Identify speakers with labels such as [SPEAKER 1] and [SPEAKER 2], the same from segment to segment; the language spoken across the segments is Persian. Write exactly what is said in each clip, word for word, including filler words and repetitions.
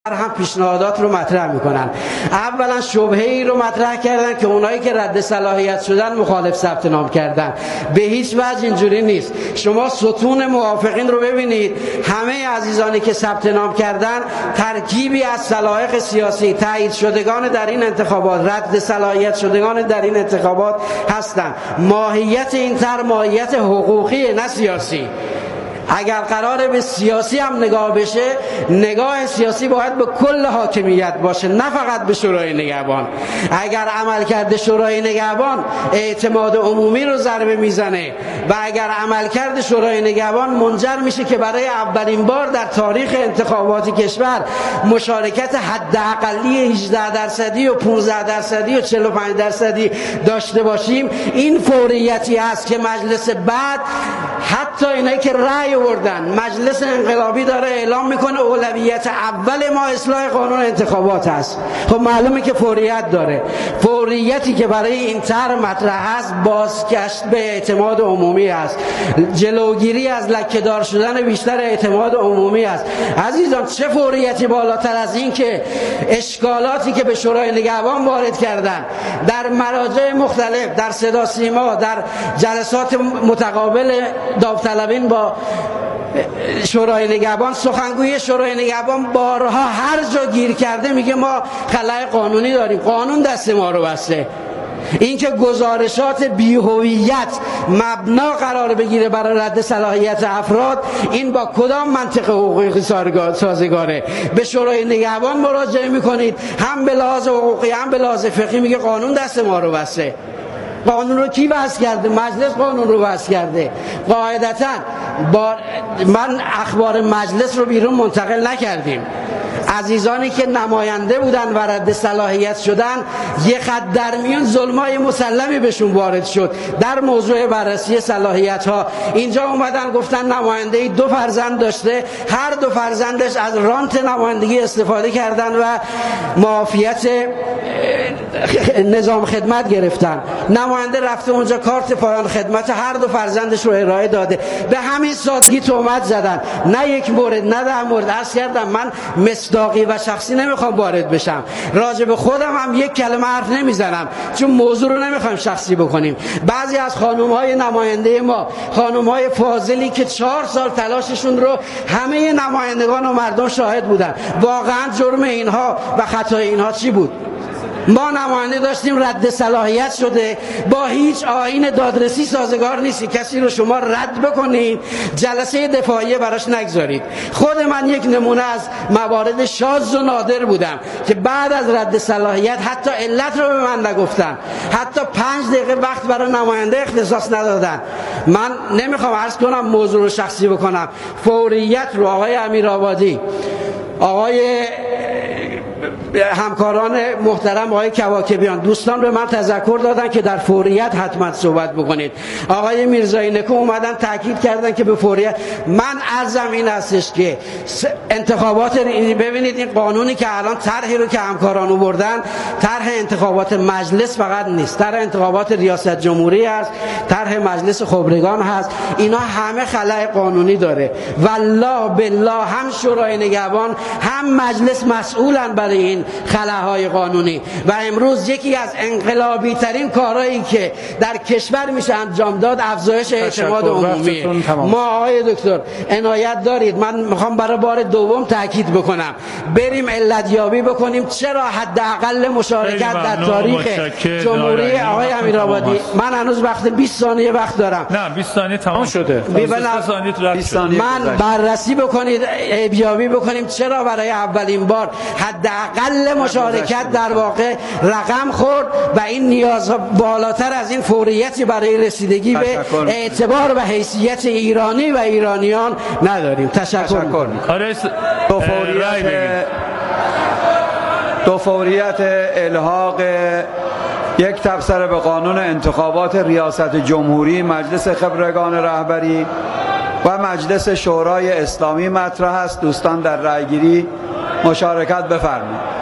[SPEAKER 1] هم پیشنهادات رو مطرح میکنن. اولا شبهه ای رو مطرح کردن که اونایی که رد صلاحیت شدن مخالف ثبت نام کردن. به هیچ وجه اینجوری نیست. شما ستون موافقین رو ببینید، همه عزیزانی که ثبت نام کردن ترکیبی از سلایق سیاسی، تایید شدگان در این انتخابات، رد صلاحیت شدگان در این انتخابات هستند. ماهیت این طرح ماهیت حقوقی نه سیاسی. اگر قراره به سیاسی هم نگاه بشه، نگاه سیاسی باید به کل حاکمیت باشه، نه فقط به شورای نگهبان. اگر عمل کرده شورای نگهبان اعتماد عمومی رو ضربه میزنه و اگر عمل کرده شورای نگهبان منجر میشه که برای اولین بار در تاریخ انتخابات کشور مشارکت حداقلی هجده درصدی و پانزده درصدی و چهل و پنج درصدی داشته باشیم، این فوریتی است که مجلس بعد حتی اینایی که رأی آوردن، مجلس انقلابی داره اعلام میکنه اولویت اول ما اصلاح قانون انتخابات است. خب معلومه که فوریت داره. فوریتی که برای این طرح مطرح است بازگشت به اعتماد عمومی است، جلوگیری از لکه‌دار شدن بیشتر اعتماد عمومی است. عزیزان چه فوریتی بالاتر از این که اشکالاتی که به شورای نگهبان وارد کردن در مراجع مختلف، در صدا سیما، در جلسات متقابل داوطلبین با شورای نگهبان، سخنگوی شورای نگهبان بارها هر جا گیر کرده میگه ما خلأ قانونی داریم، قانون دست ما رو بسته. اینکه گزارشات بی‌هویت مبنا قرار بگیره برای رد صلاحیت افراد، این با کدام منطق حقوقی سازگاره؟ به شورای نگهبان مراجعه میکنید، هم به لحاظ حقوقی هم به لحاظ فقهی میگه قانون دست ما رو بسته. قانون رو کی وضع کرده؟ مجلس قانون رو وضع کرده. قاعدتاً با من اخبار مجلس رو بیرون منتقل نکردیم. عزیزانی که نماینده بودن و رد صلاحیت شدن، یه خط در میون ظلمای مسلمی بهشون وارد شد در موضوع بررسی صلاحیت ها. اینجا اومدن گفتن نماینده دو فرزند داشته، هر دو فرزندش از رانت نمایندگی استفاده کردن و معافیت نظام خدمت گرفتن. نماینده رفته اونجا کارت پایان خدمت هر دو فرزندش رو ارائه داده. به همین سادگی تهمت زدن. نه یک مورد نه ده مورد. عرض کردم من مصداقی و شخصی نمیخوام وارد بشم، راجع به خودم هم یک کلمه حرف نمیزنم چون موضوع رو نمیخوایم شخصی بکنیم. بعضی از خانم های نماینده ما، خانم های فاضلی که چهار سال تلاششون رو همه نمایندگان و مردم شاهد بودن، واقعا جرم اینها و خطای اینها چی بود؟ ما نماینده داشتیم رد صلاحیت شده، با هیچ آیین دادرسی سازگار نیستی. کسی رو شما رد بکنید جلسه دفاعیه براش نگذارید. خود من یک نمونه از موارد شاذ و نادر بودم که بعد از رد صلاحیت حتی علت رو به من نگفتن، حتی پنج دقیقه وقت برای نماینده اختصاص ندادن. من نمیخوام عرض کنم موضوع رو شخصی بکنم. فوریت رو آقای امیرآبادی، آقای همکاران محترم، آقای کواکبیان، دوستان به من تذکر دادن که در فوریت حتما صحبت بکنید. آقای میرزایی نکو اومدن تاکید کردن که به فوریت. من عرضم این هستش که انتخابات، ببینید این قانونی که الان طرحی رو که همکاران آوردن، طرح انتخابات مجلس فقط نیست، طرح انتخابات ریاست جمهوری است، طرح مجلس خبرگان هست. اینا همه خلأ قانونی داره. والله بالله هم شورای نگهبان هم مجلس مسئولن برای این خلاهای قانونی. و امروز یکی از انقلابی ترین کارهایی که در کشور میشه انجام داد افزایش اعتماد عمومی. ما آقای دکتر عنایت دارید، من میخوام برای بار دوم تاکید بکنم، بریم علت یابی بکنیم چرا حداقل مشارکت در تاریخ جمهوری. آقای امیرآبادی من هنوز وقت بیست ثانیه وقت دارم.
[SPEAKER 2] نه بیست ثانیه تمام شده.
[SPEAKER 1] من بررسی بکنید، ابیابی بکنیم چرا برای اولین بار حداقل مشارکت در واقع رقم خورد و این نیازها بالاتر از این فوریتی برای رسیدگی به اعتبار و حیثیت ایرانی و ایرانیان نداریم. تشکر, تشکر می‌کنم.
[SPEAKER 3] دو فوریت دو فوریت الحاق یک تبصره به قانون انتخابات ریاست جمهوری، مجلس خبرگان رهبری و مجلس شورای اسلامی مطرح است. دوستان در رأیگیری مشارکت بفرمایید.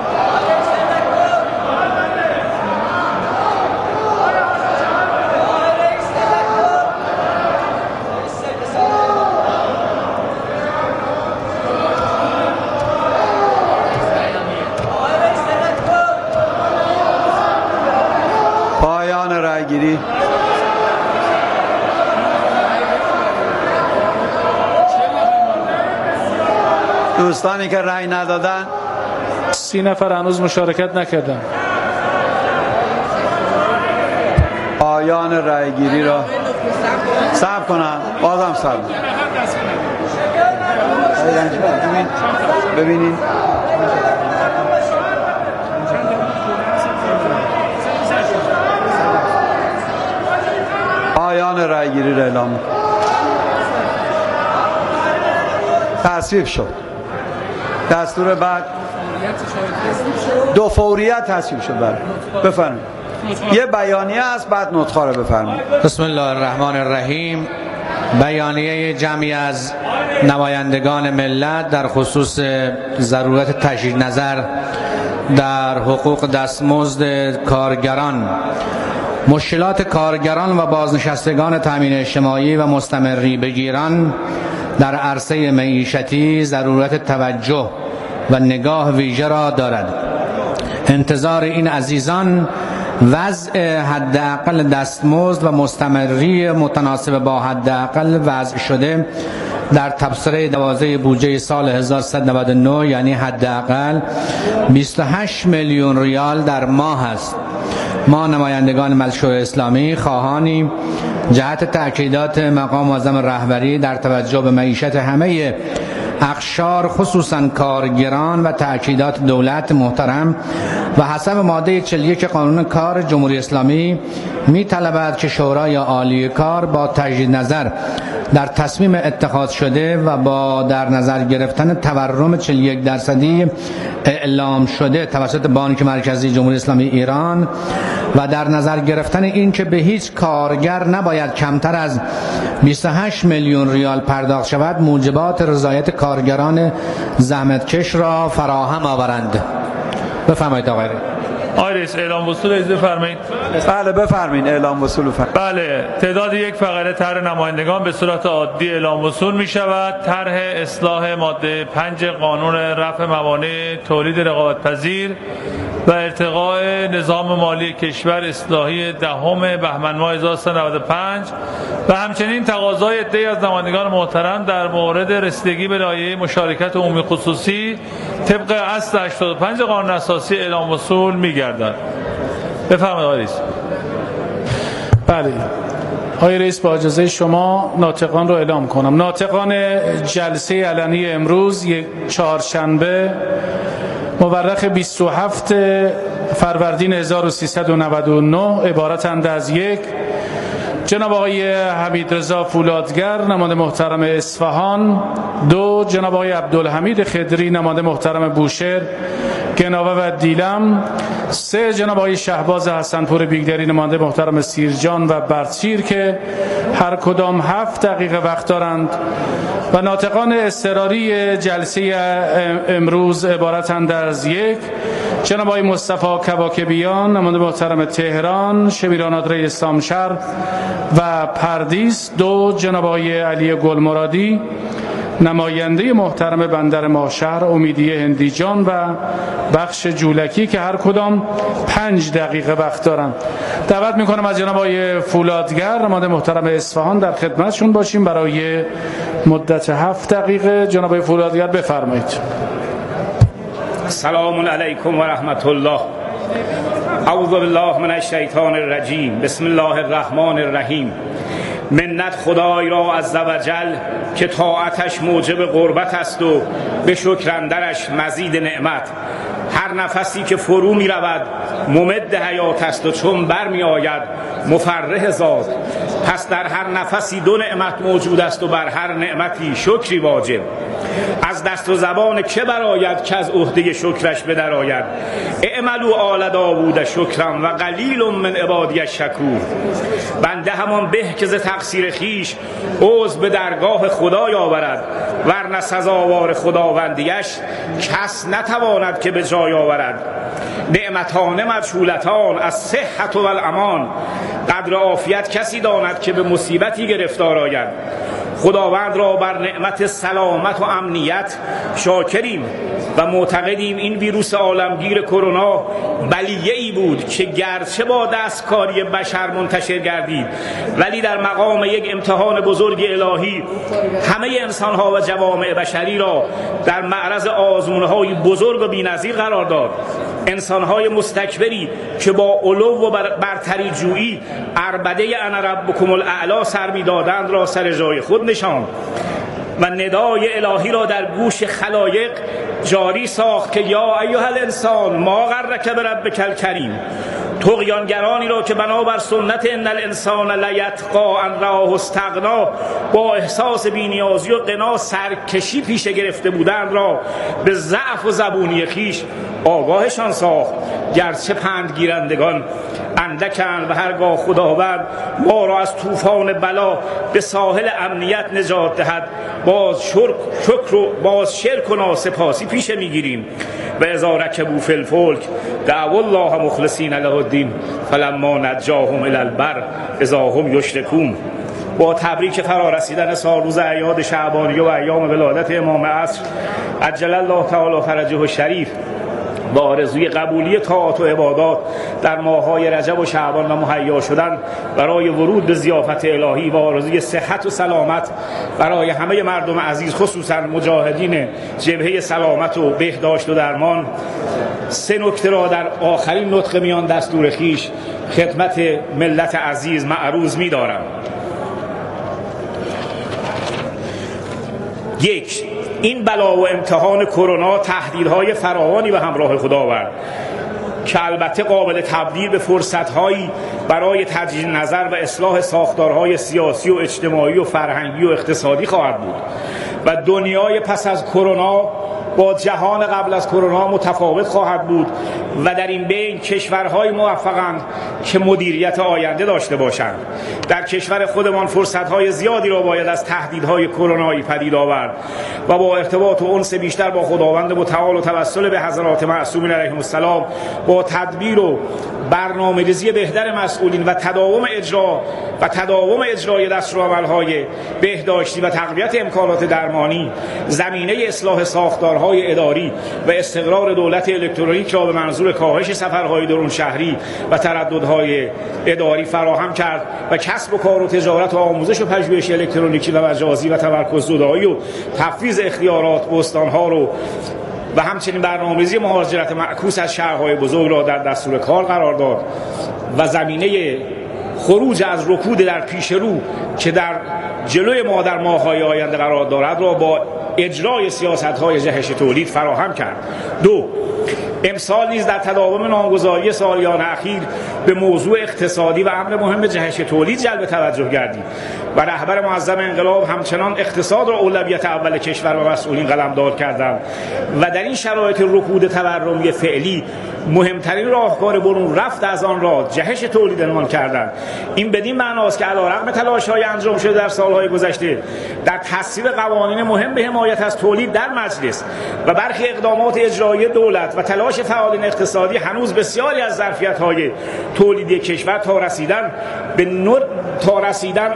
[SPEAKER 3] دوستانی که رأی ندادن
[SPEAKER 2] سی نفر هنوز مشارکت نکردن.
[SPEAKER 3] پایان رأی گیری را صبر کنم. بازم صبر ببینید پایان رأی گیری را اعلام می‌کنم. تصویب شد. دستور بعد دو فوریت تصویب شد. بله بفرمایید. یه بیانیه است، بعد نطق‌ها رو بفرمایید.
[SPEAKER 4] بسم الله الرحمن الرحیم. بیانیه جمعی از نمایندگان ملت در خصوص ضرورت تجدید نظر در حقوق دستمزد کارگران. مشکلات کارگران و بازنشستگان تامین اجتماعی و مستمری بگیران در عرصه معیشتی ضرورت توجه و نگاه ویژه را دارد. انتظار این عزیزان وضع حداقل دستمزد و مستمری متناسب با حداقل وضع شده در تبصره دوازده بودجه سال هزار و سیصد و نود و نه یعنی حداقل بیست و هشت میلیون ریال در ماه است. ما نمایندگان مجلس شورای اسلامی خواهانی جهت تأکیدات مقام معظم رهبری در توجه به معیشت همه اقشار خصوصا کارگران و تأکیدات دولت محترم و حسب ماده چهل و یک قانون کار جمهوری اسلامی می طلبد که شورای عالی کار با تجدید نظر در تصمیم اتخاذ شده و با در نظر گرفتن تورم چهل و یک درصدی اعلام شده توسط بانک مرکزی جمهوری اسلامی ایران و در نظر گرفتن این که به هیچ کارگر نباید کمتر از بیست و هشت میلیون ریال پرداخت شود، موجبات رضایت کارگران زحمتکش را فراهم آورند. بفرمایید آقای
[SPEAKER 5] آقای رئیس اعلام وصول اجازه فرمایید.
[SPEAKER 3] بله بفرمایید اعلام وصول فرمایید.
[SPEAKER 5] بله تعداد یک فقره طرح نمایندگان به صورت عادی اعلام وصول می شود. طرح اصلاح ماده پنج قانون رفع موانع تولید رقابت پذیر و ارتقاء نظام مالی کشور اصلاحی دهم بهمن ماه هزار و سیصد و نود و پنج و همچنین تقاضای عده‌ای از نمایندگان محترم در مورد رسیدگی به لایحه مشارکت عمومی خصوصی طبق اصل هشتاد و پنج قانون اساسی اعلام وصول می‌گردد. بفرمایید آقای رئیس.
[SPEAKER 2] بله آقای رئیس با اجازه شما ناطقان رو اعلام کنم. ناطقان جلسه علنی امروز یک چهارشنبه مورخ بیست و هفت فروردین هزار و سیصد و نود و نه عبارتند از یک: جناب آقای حمیدرضا فولادگر نماینده محترم اصفهان. دو جناب آقای عبدالحمید خضری نماینده محترم بوشهر گناوه و دیلم. سه جناب آقای شهباز حسنپور بیگدری نماینده محترم سیرجان و برچیر که هر کدام هفت دقیقه وقت دارند و ناطقان اضطراری جلسه امروز عبارتند از یک: جناب آقای مصطفی کواکبیان نماینده محترم تهران شبیران آدره اسلام شهر و پردیس. دو جناب آقای علی گلمرادی نماینده محترم بندر ماشهر امیدیه هندیجان و بخش جولکی که هر کدام پنج دقیقه وقت دارند. دعوت میکنم از جناب آقای فولادگر نماینده محترم اصفهان در خدمتشون باشیم برای مدت هفت دقیقه. جناب آقای فولادگر بفرمایید.
[SPEAKER 6] سلام علیکم و رحمت الله. اعوذ بالله من الشیطان الرجیم. بسم الله الرحمن الرحیم. منت خدای را عزوجل که طاعتش موجب قربت است و به شکر اندرش مزید نعمت. هر نفسی که فرو می رود ممد حیات است و چون بر می آید مفرح ذات. پس در هر نفسی دو نعمت موجود است و بر هر نعمتی شکری واجب. از دست و زبان که براید که از عهده شکرش بدر آید. اعملوا آل داوود شکرا و قلیل من عبادی الشکور. بنده همان به که ز تقصیر خیش عذر به درگاه خدای آورد ورنه سزاوار خداوندیش کس نتواند که به جای آورد. نعمتان مجهولتان از صحت و الامان. قدر عافیت کسی داند که به مصیبتی گرفتار آید. خداوند را بر نعمت سلامت و امنیت شاکریم و معتقدیم این ویروس عالمگیر کرونا بلیه‌ای بود که گرچه با دستکاری بشر منتشر گردید ولی در مقام یک امتحان بزرگ الهی همه انسان‌ها و جوامع بشری را در معرض آزمون‌های بزرگ و بی‌نظیر قرار داد. انسان‌های مستکبری که با علو و برتری جویی عربده انا ربکم الاعلی سر می‌دادند را سر جای خود نشاند و ندای الهی را در گوش خلایق جاری ساخت که یا ایها الانسان ما غرک بربک الکریم. طغیانگرانی را که بنابر سنت ان الانسان لیطغی ان رآه استغنا با احساس بی‌نیازی و غنا سرکشی پیشه گرفته بودند را به ضعف و زبونی خیش آگاهشان ساخت. گرچه پندگیرندگان اندکند و هرگاه خداوند ما را از طوفان بلا به ساحل امنیت نجات دهد باز شرک, شکر و باز شرک و ناسپاسی پیشه میگیریم. و اذا رکبوا فی الفلک دعوا الله مخلصین له الدین فلما نجاهم الی البر اذا هم یشرکون. با تبریک فرارسیدن سال روز اعیاد شعبانیه و ایام ولادت امام عصر عجل الله تعالی فرجه الشریف با آرزوی قبولی طاعات و عبادات در ماه‌های رجب و شعبان و مهیا شدن برای ورود به ضیافت الهی و آرزوی صحت و سلامت برای همه مردم عزیز خصوصا مجاهدین جبهه سلامت و بهداشت و درمان، سه نکته را در آخرین نطق میان دستور خیش خدمت ملت عزیز معروض می‌دارم. یک، این بلا و امتحان کرونا تهدیدهای فراوانی به همراه خود آورد که البته قابل تبدیل به فرصت‌هایی برای تجدید نظر و اصلاح ساختارهای سیاسی و اجتماعی و فرهنگی و اقتصادی خواهد بود و دنیای پس از کرونا با جهان قبل از کرونا متفاوت خواهد بود و در این بین کشورهای موفقند که مدیریت آینده داشته باشند. در کشور خودمان فرصتهای زیادی را باید از تهدیدهای کرونایی پدید آورد و با ارتباط و انس بیشتر با خداوند متعال و توسل به حضرات معصومین علیهم السلام با تدبیر و برنامه‌ریزی بهتر مسئولین و تداوم اجرا و تداوم اجرای دستورالعمل‌های بهداشتی و تقویت امکانات درمانی زمینه اصلاح ساختارهای اداری و استقرار دولت الکترونیک را به منظور کاهش سفرهای درون شهری و ترددهای اداری فراهم کرد و کسب و کار و تجارت و آموزش و پژوهش الکترونیکی و مجازی و تمرکز زدایی و تفویض اختیارات به استان‌ها رو و همچنین برنامه‌ریزی مهاجرت معکوس از شهرهای بزرگ را در دستور کار قرار داد و زمینه خروج از رکود در پیش رو که در جلوی ما در ماه‌های آینده قرار دارد را با اجرای سیاست‌های جهش تولید فراهم کرد. دو، امسال نیز در تداوم نامگذاری سالیان اخیر به موضوع اقتصادی و امر مهم جهش تولید جلب توجه گردید و رهبر معظم انقلاب همچنان اقتصاد را اولویت اول کشور و مسئولین قلمداد کردند و در این شرایط رکود تورمی فعلی مهمترین راهکار برون رفت از آن را جهش تولید عنوان کردند. این بدین معناست که علیرغم تلاش‌های انجام شده در سال‌های گذشته در تصویب قوانین مهم به حمایت از تولید در مجلس و برخی اقدامات اجرایی دولت و تلاش فعالین اقتصادی هنوز بسیاری از ظرفیت‌های تولیدی کشور تا رسیدن به نور تا رسیدن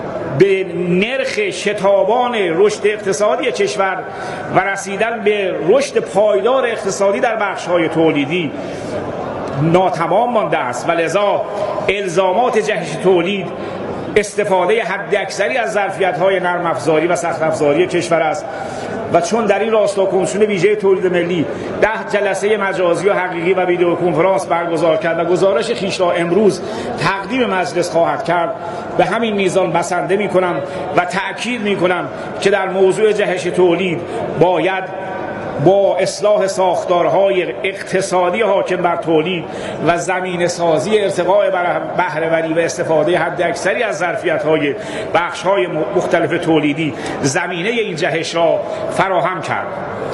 [SPEAKER 6] به نرخ شتابان رشد اقتصادی کشور و رسیدن به رشد پایدار اقتصادی در بخش‌های تولیدی ناتمام مانده است و لذا الزامات جهش تولید استفاده حداکثری از ظرفیت‌های نرم افزاری و سخت افزاری کشور است و چون در این راستا کمیسیون ویژه تولید ملی ده جلسه مجازی و حقیقی و ویدیو کنفرانس برگزار کرد و گزارش خویش را امروز تقدیم مجلس خواهد کرد، به همین میزان بسنده می‌کنم و تأکید می‌کنم که در موضوع جهش تولید باید با اصلاح ساختارهای اقتصادی حاکم بر تولید و زمینه سازی ارتقاء بهره‌وری و استفاده حداکثری از ظرفیت‌های بخش‌های مختلف تولیدی زمینه این جهش را فراهم کرد.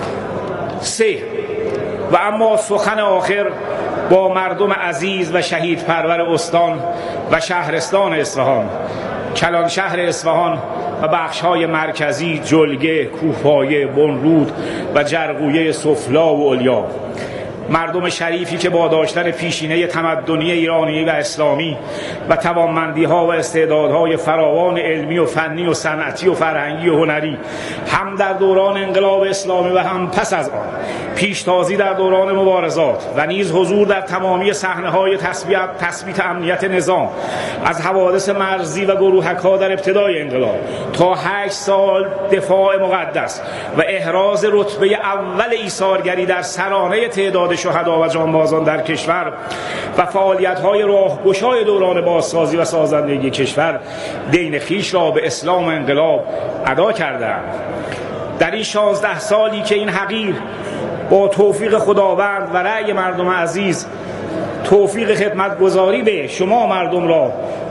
[SPEAKER 6] سه، و اما سخن آخر با مردم عزیز و شهید پرور استان و شهرستان اصفهان، کلان شهر اصفهان و بخش‌های مرکزی جلگه، کوهپایه، بنرود و جرقویه سفلا و علیا. مردم شریفی که با داشتن پیشینه تمدنی ایرانی و اسلامی و توانمندی‌ها و استعدادهای فراوان علمی و فنی و صنعتی و فرهنگی و هنری هم در دوران انقلاب اسلامی و هم پس از آن پیشتازی در دوران مبارزات و نیز حضور در تمامی صحنه‌های تثبیت امنیت نظام از حوادث مرزی و گروهک‌ها در ابتدای انقلاب تا هشت سال دفاع مقدس و احراز رتبه اول ایثارگری در سرانه تعداد شهدا و جانبازان در کشور و فعالیت‌های راهگشای دوران بازسازی و سازندگی کشور دین خویش را به اسلام و انقلاب ادا کردند. در این شانزده سالی که این حقیر با توفیق خداوند و رأی مردم عزیز توفیق خدمتگزاری به شما مردم را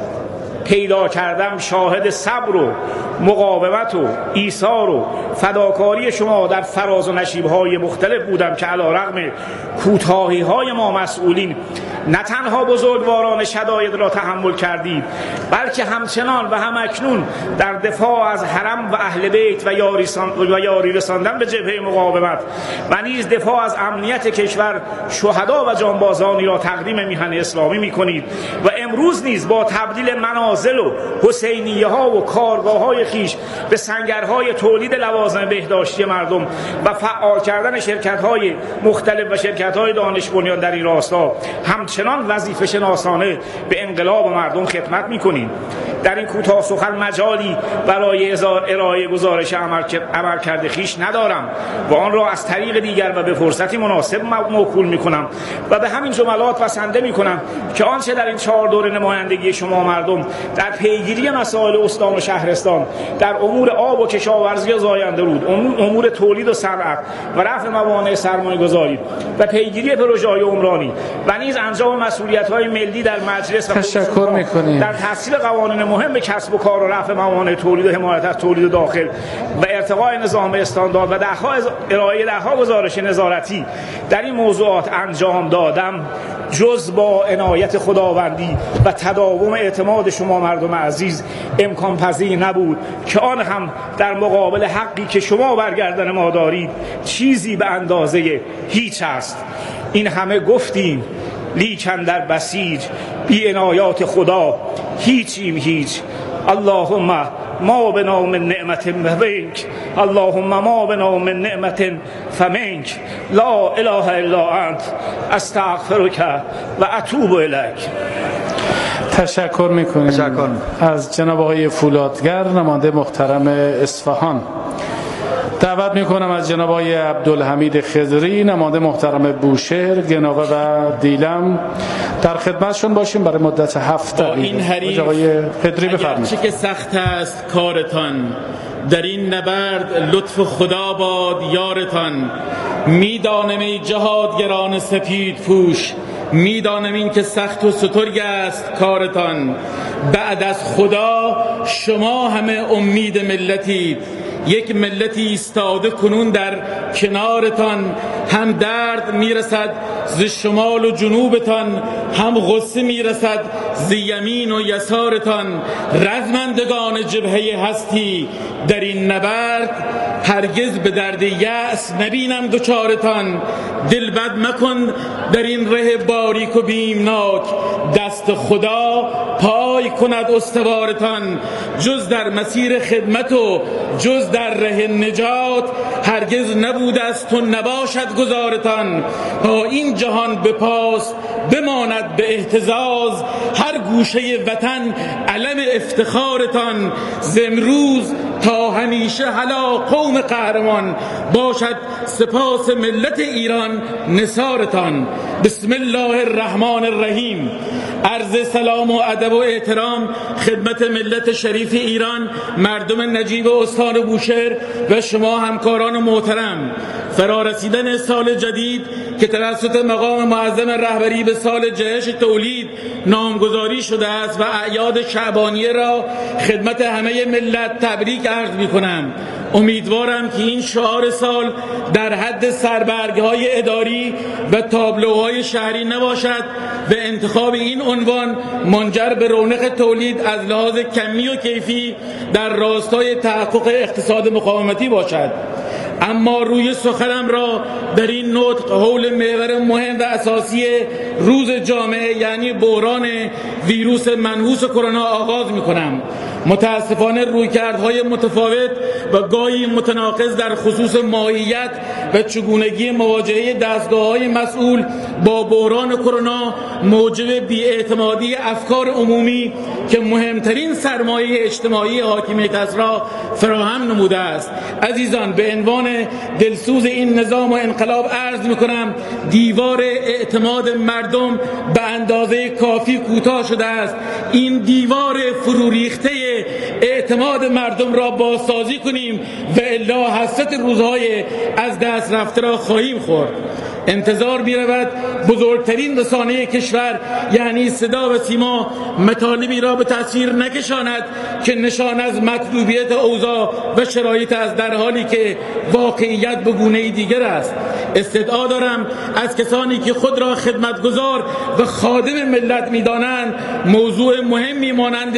[SPEAKER 6] پیدا کردم، شاهد صبر و مقاومت و ایثار و فداکاری شما در فراز و نشیب‌های مختلف بودم که علی‌رغم کوتاهی‌های ما مسئولین نه تنها بزرگواران شداید را تحمل کردید، بلکه همچنان و همکنون در دفاع از حرم و اهل بیت و یاری, و یاری رساندن به جبهه مقاومت و نیز دفاع از امنیت کشور شهدا و جانبازانی را تقدیم میهن اسلامی میکنید و امروز نیز با تبدیل منازل و حسینیه ها و کارگاه های خیش به سنگرهای تولید لوازم بهداشتی مردم و فعال کردن شرکت های مختلف و شرکت های دانش بنیان در این راستا همچنان وظیفه شناسانه به انقلاب مردم خدمت میکنید. در این کوتاه سخن مجالی برای ارائه گزارش عمل کرده خیش ندارم و آن را از طریق دیگر و به فرصتی مناسب موکول میکنم و به همین جملات بسنده میکنم که آنچه در این چهار دوره نمایندگی شما مردم در پیگیری مسائل استان و شهرستان، در امور آب و کشاورزی و زاینده رود، امور تولید و صنعت و رفع موانع سرمایه گذاری و پیگیری پروژه‌های عمرانی و نیز انجام مسئولیت‌های ملی در مجلس و
[SPEAKER 2] تشکر می‌کنیم.
[SPEAKER 6] در تحصیل قوانین مهم کسب و کار و رفع موانع تولید و حمایت از تولید داخل و ارتقاء نظام استاندارد و دهها ارائه دهها گزارش نظارتی در این موضوعات انجام دادم، جز با عنایت خداوندی و تداوم اعتماد شما مردم عزیز امکان پذیر نبود که آن هم در مقابل حقی که شما برگردن ما دارید چیزی به اندازه هیچ است. این همه گفتیم لیکن در بسیج بی عنایات خدا هیچیم هیچ. اللهم ما بنا من نعمت فمنک، اللهم ما بنا من نعمت فمنک، لا اله الا انت استغفرک و اتوب الیک.
[SPEAKER 2] تشکر میکنیم تشکر. از جناب آقای فولادگر نماینده محترم اصفهان. دعوت میکنم از جناب آقای عبدالحمید خضری نماینده محترم بوشهر، گناوه و دیلم در خدمتشون باشیم برای مدت هفت دقیقه.
[SPEAKER 7] این حریف
[SPEAKER 2] آقای خضری بفرمایید.
[SPEAKER 7] چه که سخت است کارتان، در این نبرد لطف خدا باد یارتان. میدانم ای جهادگران سپید پوش، میدانم این که سخت و سترگ است کارتان. بعد از خدا شما همه امید ملتید، یک ملتی ایستاده کنون در کنارتان. هم درد میرسد ز شمال و جنوبتان، هم غصه میرسد ز یمین و یسارتان. رزمندگان جبهه هستی در این نبرد، هرگز به درد یأس نبینم دوچارتان. دل بد مکن در این ره باریک و بیمناک، دست خدا پای کند استوارتان. جز در مسیر خدمت و جز در ره نجات، هرگز نبود است و نباشد گذارتان. با این جهان بپاس بماند به اهتزاز، هر گوشه وطن علم افتخارتان. ز امروز تا همیشه هلا قوم قهرمان، باشد سپاس ملت ایران نثارتان. بسم الله الرحمن الرحیم. عرض سلام و ادب و احترام خدمت ملت شریف ایران، مردم نجیب استان بوشهر و شما همکاران محترم. فرارسیدن سال جدید که توسط مقام معظم رهبری به سال جهش تولید نامگذاری شده است و اعیاد شعبانیه را خدمت همه ملت تبریک عرض می‌کنم. امیدوارم که این شعار سال در حد سربرگ‌های اداری و تابلوهای شهری نباشد و انتخاب این عنوان منجر به رونق تولید از لحاظ کمی و کیفی در راستای تحقق اقتصاد مقاومتی باشد. اما روی سخنم را در این نطق حول محور مهم و اساسی روز جامعه یعنی بحران ویروس منحوس کرونا آغاز می‌کنم. متاسفانه رویکردهای متفاوت و گاهی متناقض در خصوص ماهیت و چگونگی مواجهه دستگاه‌های مسئول با بحران کرونا موجب بی‌اعتمادی افکار عمومی که مهمترین سرمایه اجتماعی حاکمیت است را فراهم نموده است. عزیزان، به عنوان دلسوز این نظام و انقلاب عرض می‌کنم دیوار اعتماد مردم به اندازه کافی کوتاه شده است. این دیوار فرو ریخته اعتماد مردم را بازسازی کنیم و الا حسرت روزهای از دست رفته را خواهیم خورد. انتظار می رود بزرگترین رسانه کشور یعنی صدا و سیما مطالبی را به تصویر نکشاند که نشان از مطلوبیت اوضاع و شرایط است، در حالی که واقعیت به گونه دیگر است. استدعا دارم از کسانی که خود را خدمتگزار و خادم ملت می دانند موضوع مهمی مانند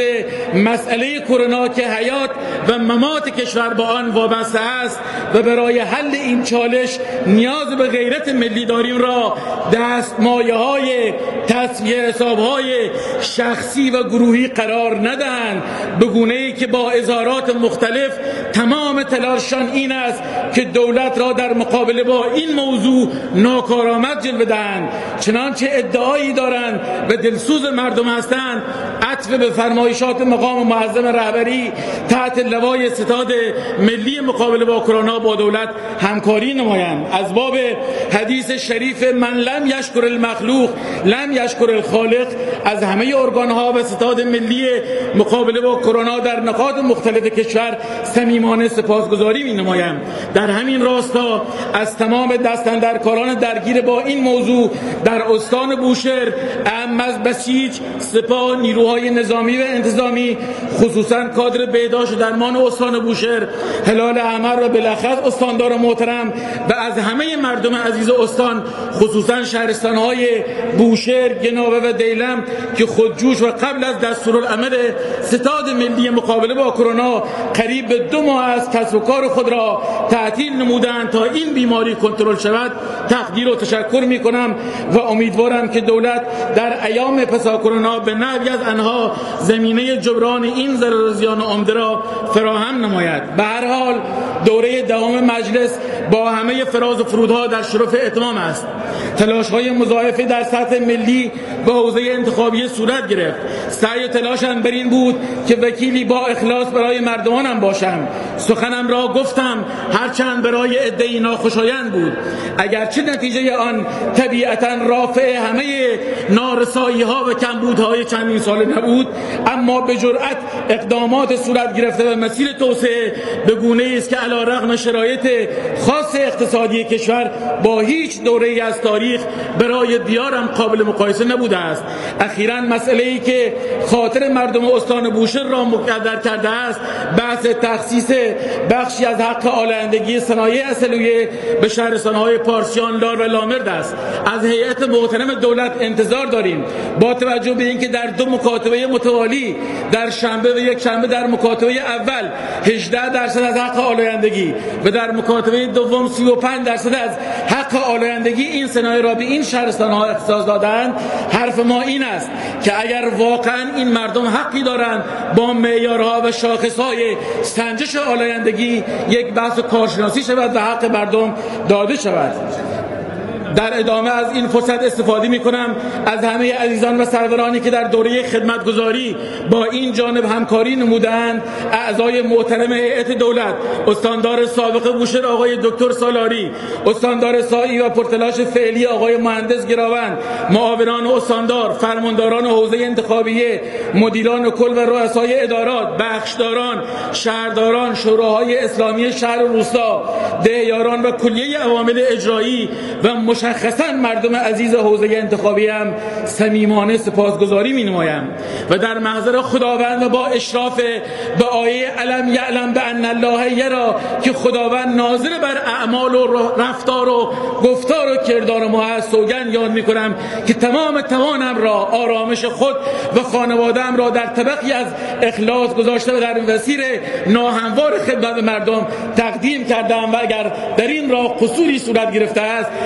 [SPEAKER 7] مسئله کرونا که حیات و ممات کشور با آن وابسته است و برای حل این چالش نیاز به غیرت ملی داریم را دستمایه های تصفیه حساب های شخصی و گروهی قرار ندهند، به گونه ای که با اظهارات مختلف تمام تلاششان این است که دولت را در مقابله با این موضوع ناکارآمد جلوه دهند. چنانچه ادعایی دارند و دلسوز مردم هستند عطف به فرمایشات مقام معظم رهبری تحت لوای ستاد ملی مقابله با کرونا با دولت همکاری نمایند. از باب حدیث شریف من لم یشکر المخلوق لم یشکر الخالق از همه ارگان‌ها و ستاد ملی مقابله با کرونا در نقاط مختلف کشور صمیمانه سپاسگزاری می‌نمایم. در همین راستا از تمام دستاندرکاران درگیر با این موضوع در استان بوشهر، اعم از بسیج، سپاه، نیروهای نظامی و انتظامی، خصوصا کادر بهداشت و درمان استان بوشهر، هلال احمر و بالاخص استاندار محترم و از همه مردم عزیز استان، خصوصا شهرستان‌های بوشهر، گناوه و دیلم که خودجوش و قبل از دستورالعمل ستاد ملی مقابله با کرونا قریب به دو ماه از کسب و کار خود را تعطیل نمودند تا این بیماری کنترل شود، تقدیر و تشکر می‌کنم و امیدوارم که دولت در ایام پسا کرونا به نحوی از آنها زمینه جبران این ضرر و زیان عمده را فراهم نماید. به هر حال دوره دهم مجلس با همه فراز و فرودها در شرف اتمام است. تلاش‌های مضاعفه در سطح ملی با حوزه انتخابی صورت گرفت. سعی و تلاشم بر این بود که وکیلی با اخلاص برای مردمانم باشم. سخنم را گفتم هرچند برای عده‌ای ناخوشایند بود، اگرچه نتیجه آن طبیعتاً رافع همه نارسایی‌ها و کمبودهای چندین ساله نبود، اما به جرأت اقدامات صورت گرفته و مسیر توسعه به گونه‌ای است که علی‌رغم شرایط خاص اقتصادی کشور با هیچ دوره‌ای از تاریخ برای دیارم قابل مقایسه نبوده است. اخیراً مسئله‌ای که خاطر مردم استان بوشهر را مکدر کرده است بحث تخصیص بخشی از حق آلایندگی صنایع اصلویه به شهرستان‌های پارسیان، لار و لامرد است. از هیئت محترم دولت انتظار داریم با توجه به اینکه در دو مکاتبه متوالی در شنبه و یک شنبه در مکاتبه اول هجده درصد از حق آلایندگی و در مکاتبه دوم سی و پنج درصد از حق آلایندگی این صنایع را به این شهرستان‌ها اختصاص دادند، حرف ما این است که اگر واقعا این مردم حقی دارند با معیارها و شاخصهای سنجش آلایندگی یک بحث کارشناسی شود و حق مردم داده شود. در ادامه از این فرصت استفاده می کنم از همه عزیزان و سرورانی که در دوره خدمتگزاری با این جانب همکاری نمودند، اعضای محترم هیئت دولت، استاندار سابق بوشهر آقای دکتر سالاری، استاندار سایی و پرتلاش فعلی آقای مهندس گراوند، معاونان استاندار، فرمانداران حوزه انتخابیه، مدیران کل و رؤسای ادارات، بخشداران، شهرداران، شوراهای اسلامی شهر و روستا، دهیاران و کلیه عوامل اجرایی و مشخصاً مردم عزیز حوزه انتخابی هم صمیمانه سپاسگزاری می‌نمایم و در محضر خداوند و با اشراف به آیه الم یعلم بان الله یری که خداوند ناظر بر اعمال و رفتار و گفتار و کردار ما است، سوگند یاد می‌کنم که تمام توانم را، آرامش خود و خانواده‌ام را در طبقی از اخلاص گذاشته و در مسیر ناهموار خدمت مردم تقدیم کردم و اگر در این راه قصوری صورت گرفته است انتظار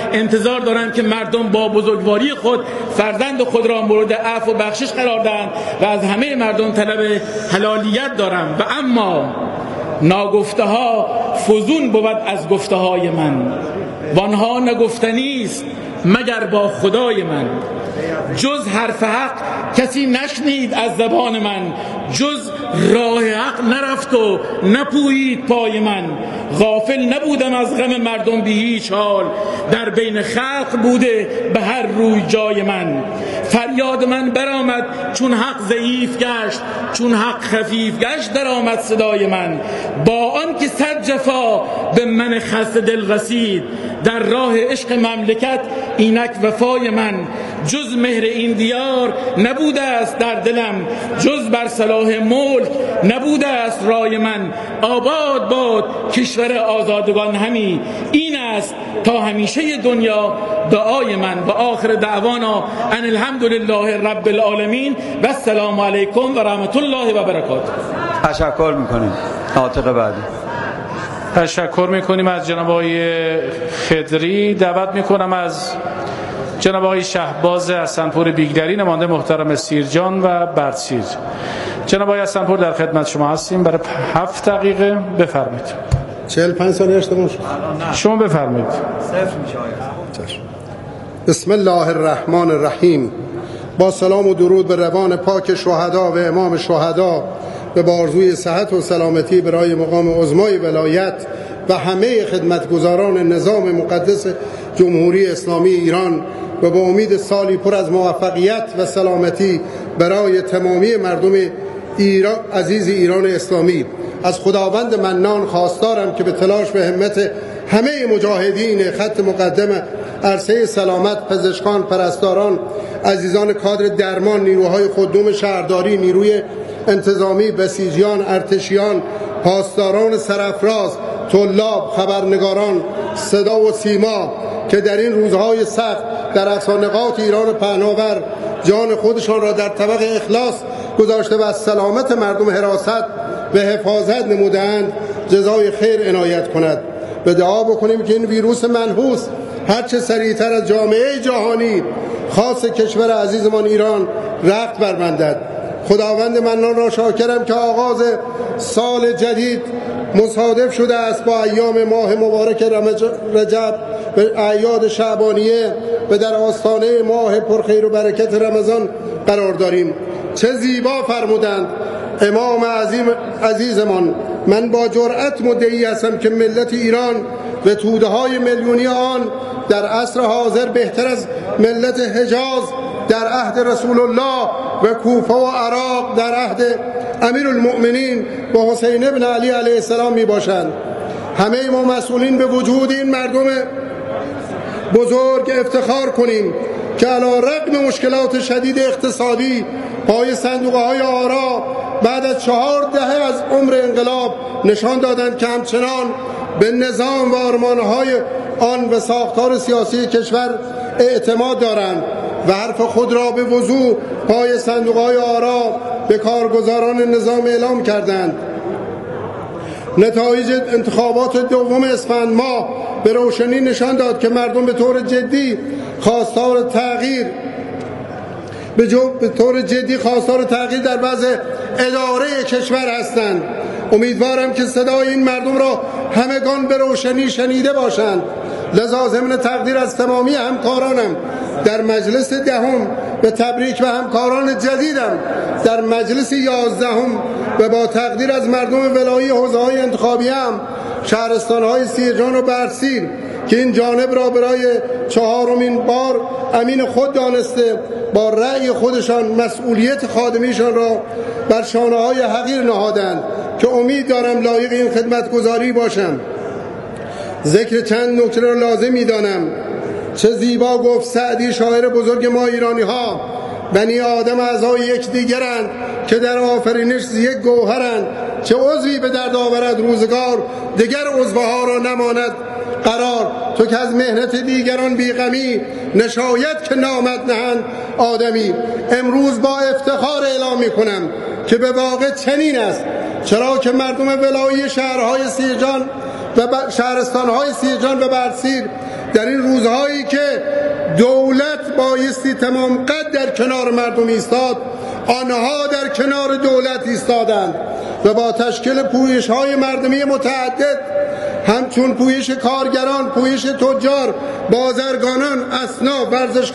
[SPEAKER 7] انتظار دارم که مردم با بزرگواری خود فرزند خود را مورد عفو و بخشش قرار دهند و از همه مردم طلب حلالیت دارم. و اما ناگفته ها فزون بود از گفته های من، وانها نگفتنی است مگر با خدای من. جز حرف حق کسی نشنید از زبان من، جز راه حق نرفت و نپویید پای من. غافل نبودم از غم مردم بی هیچ حال، در بین خلق بوده به هر روی جای من. فریاد من برآمد چون حق ضعیف گشت، چون حق خفیف گشت در آمد صدای من. با آن که صد جفا به من خسته دل رسید، در راه عشق مملکت اینک وفای من. جز مهر این دیار نبوده است در دلم، جز بر صلاح ملک نبوده است رای من. آباد باد کشور آزادگان همی، این است تا همیشه دنیا دعای من. و آخر دعوانا ان الحمدلله رب العالمین و السلام علیکم و رحمت الله و برکاته.
[SPEAKER 3] تشکر میکنیم. ناطق بعدی.
[SPEAKER 2] تشکر میکنیم از جناب آقای خضری. دعوت میکنم از جناب آقای شهباز حسنپور بیگلری، نماینده محترم سیرجان و بردسیر. جناب آقای حسنپور در خدمت شما هستیم برای هفت دقیقه. بفرمایید.
[SPEAKER 8] چهل پنج ثانیه اشتباه شد.
[SPEAKER 2] شما بفرمایید.
[SPEAKER 8] بسم الله الرحمن الرحیم. با سلام و درود به روان پاک شهدا و امام شهدا، به بارزوی صحت و سلامتی برای مقام عظمای ولایت و همه خدمتگزاران نظام مقدس جمهوری اسلامی ایران، و با امید سالی پر از موفقیت و سلامتی برای تمامی مردم ایران عزیز ایران اسلامی، از خداوند منان خواستارم که به تلاش و همت همه مجاهدین خط مقدم عرصه سلامت، پزشکان، پرستاران، عزیزان کادر درمان، نیروهای خدوم شهرداری، نیروی انتظامی، بسیجیان، ارتشیان، پاسداران سرافراز، طلاب، خبرنگاران، صدا و سیما که در این روزهای سخت در اقصانقاط ایران پهناور جان خودشان را در طبق اخلاص گذاشته و از سلامت مردم حراست و حفاظت نمودند، جزای خیر عنایت کند. به دعا بکنیم که این ویروس منحوس هرچه سریعتر از جامعه جهانی خاص کشور عزیزمان ایران رخت بربندد. خداوند منان را شاکرم که آغاز سال جدید مصادف شده است با ایام ماه مبارک رجب و اعیاد شعبانیه و در آستانه ماه پرخیر و برکت رمضان قرار داریم. چه زیبا فرمودند امام عظیم عزیزمان: من با جرأت مدعی هستم که ملت ایران و توده های میلیونی آن در عصر حاضر بهتر از ملت حجاز در عهد رسول الله و کوفه و عراق در عهد امیرالمؤمنین و حسین بن علی علیه السلام می باشند. همه ما مسئولین به وجود این مردم بزرگ افتخار کنیم که علی رغم مشکلات شدید اقتصادی پای صندوق های آرا بعد از چهار دهه از عمر انقلاب نشان دادند که همچنان به نظام و آرمانهای آن و ساختار سیاسی کشور اعتماد دارند و حرف خود را به وضوح پای صندوق های آرا به کارگزاران نظام اعلام کردند. نتایج انتخابات دوم اسفند ماه به روشنی نشان داد که مردم به طور جدی خواستار تغییر به, جو به طور جدی خواستار تغییر در وضع اداره کشور هستند. امیدوارم که صدای این مردم را همگان به روشنی شنیده باشند. لذا ضمن تقدیر از تمامی همکارانم در مجلس دهم به تبریک و همکاران جدیدم در مجلس یازدهم و با تقدیر از مردم ولایی حوزه‌های انتخابی هم شهرستان‌های سیرجان و بردسیر که این جانب را برای چهارمین بار امین خود دانسته با رأی خودشان مسئولیت خادمیشان را بر شانه‌های حقیر نهادند که امید دارم لایق این خدمتگزاری باشم. ذکر چند نکته را لازم می‌دانم. چه زیبا گفت سعدی شاعر بزرگ ما ایرانی ها: بنی آدم اعضای یک دیگرند که در آفرینش یک گوهرند، چه عضوی به درد آورد روزگار دیگر عضوها را نماند قرار. تو که از مهنت دیگران بیغمی نشاید که نامت نهند آدمی. امروز با افتخار اعلام می کنم که به واقع چنین است، چرا که مردم ولایی شهرهای سیرجان و شهرستانهای سیرجان و بردسیر در این روزهایی که دولت بایستی تمام قد در کنار مردم ایستاد، آنها در کنار دولت ایستادند و با تشکیل پویش‌های مردمی متعدد همچون پویش کارگران، پویش تجار، بازرگانان، اصناف، ورزشکاران